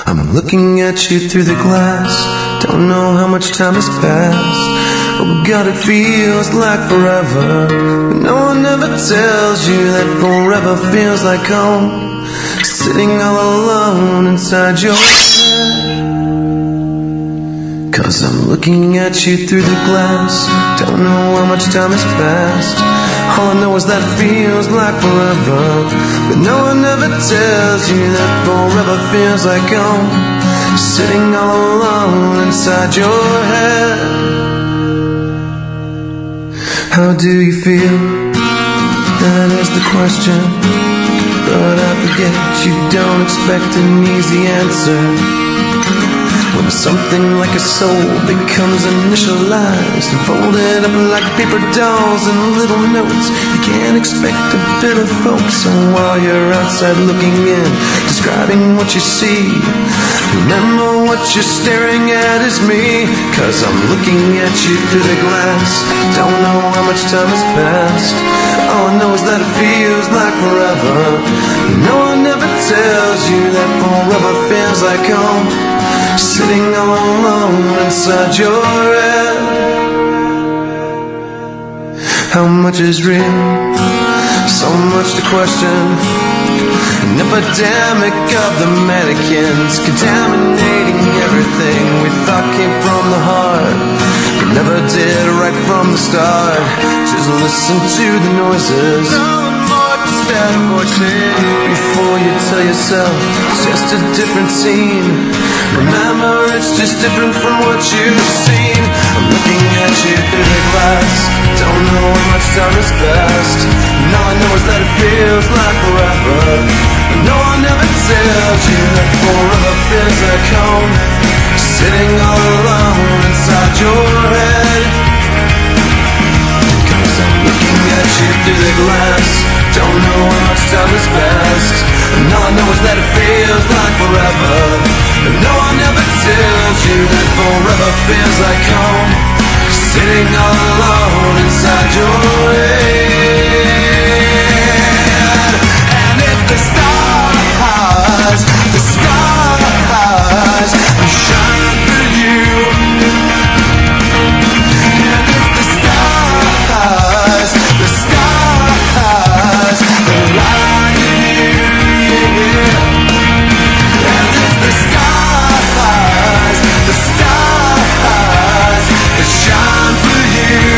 I'm looking at you through the glass. Don't know how much time has passed. Oh God, it feels like forever, but no one ever tells you that forever feels like home. Sitting all alone inside your head. 'Cause I'm looking at you through the glass. Don't know how much time has passed. All I know is that it feels like forever, but no one ever tells you that forever feels like home. Sitting all alone inside your head. How do you feel? That is the question. But I forget you don't expect an easy answer. When something like a soul becomes initialized and folded up like paper dolls and little notes, you can't expect a bit of hope. So while you're outside looking in, describing what you see, remember what you're staring at is me. 'Cause I'm looking at you through the glass. Don't know how much time has passed. All I know is that it feels like forever. No one ever tells you that forever feels like home. Sitting all alone inside your head. How much is real? So much to question. An epidemic of the mannequins, contaminating everything we thought came from the heart, but never did right from the start. Just listen to the noises. Before you tell yourself it's just a different scene, remember it's just different from what you've seen. I'm looking at you through the glass. Don't know how much time has passed. And all I know is that it feels like forever. But no one ever tells you that forever feels like home. Sitting all alone inside your head. 'Cause I'm looking at you through the glass. Don't know how much time has passed. And all I know is that it feels like forever. But no one ever tells you that forever feels like home. Sitting all alone inside your head. And it's the stars that shine for you. And it's the stars that light in you, yeah. And it's the stars that shine for you.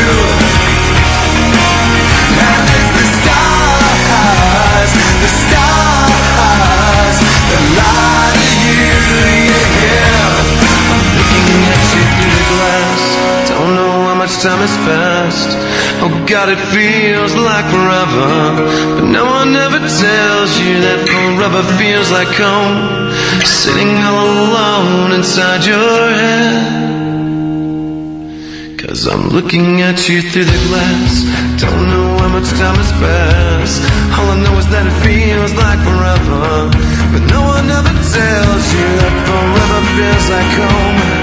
And it's the stars that light in you, yeah. I'm looking at you through the glass. Don't know how much time has passed. Oh God, it feels like forever. But no one ever tells you that forever feels like home. Sitting all alone inside your head. 'Cause I'm looking at you through the glass. Don't know how much time has passed. All I know is that it feels like forever. But no one ever tells you that forever feels like home.